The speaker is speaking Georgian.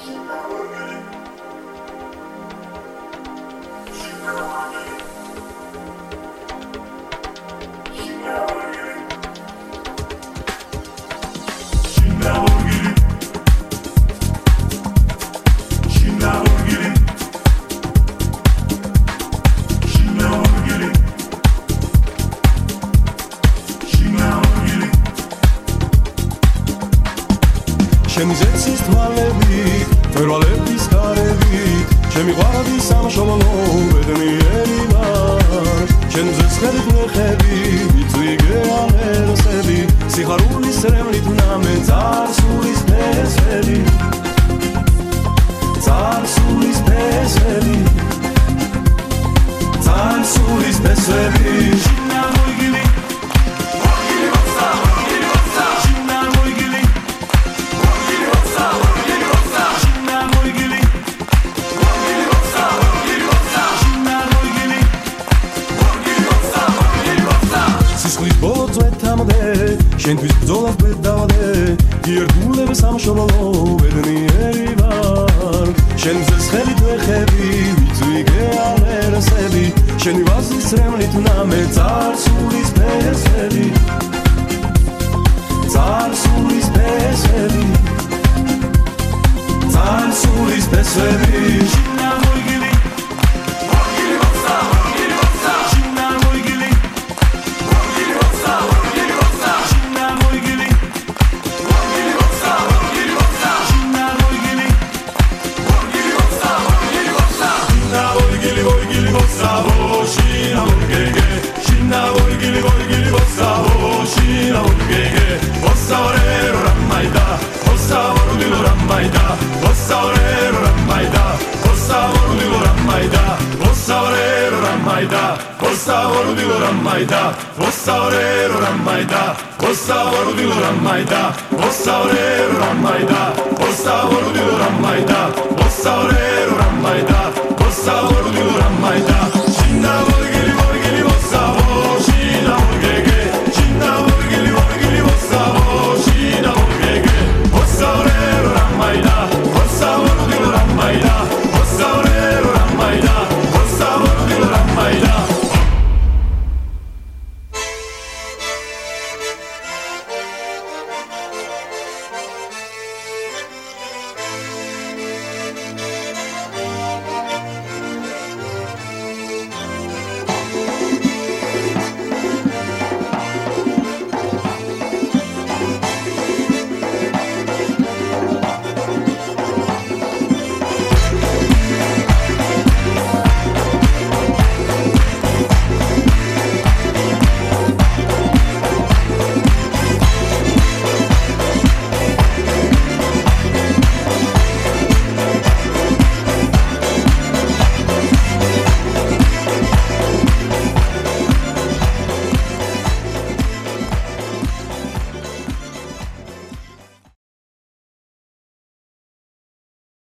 შემიზეცის თვალებით, თერვალების გარებით, ჩემი ყვავის სამშობლო ბედნიერი ვარ. ჩემზე ცხელით მეხები, ვიწვიგე ალერსები, სიხარულის რემლით ვნამე წარსულის ფესვები, წარსულის ფესვები, წარსულის ფესვები. შინა მოიგილი შენთვის ბრძოლას გვედავდე გიერთულებ სამშობლო ბედნიერი ვარ შენზე ხელით ვეხები ვიწვიგე ალერსები შენი ვაზის რემლით ვნამე წარსულის ფესვები წარსულის ფესვები წარსულის ფესვები შინა მოიგილი Ossa orero rammaida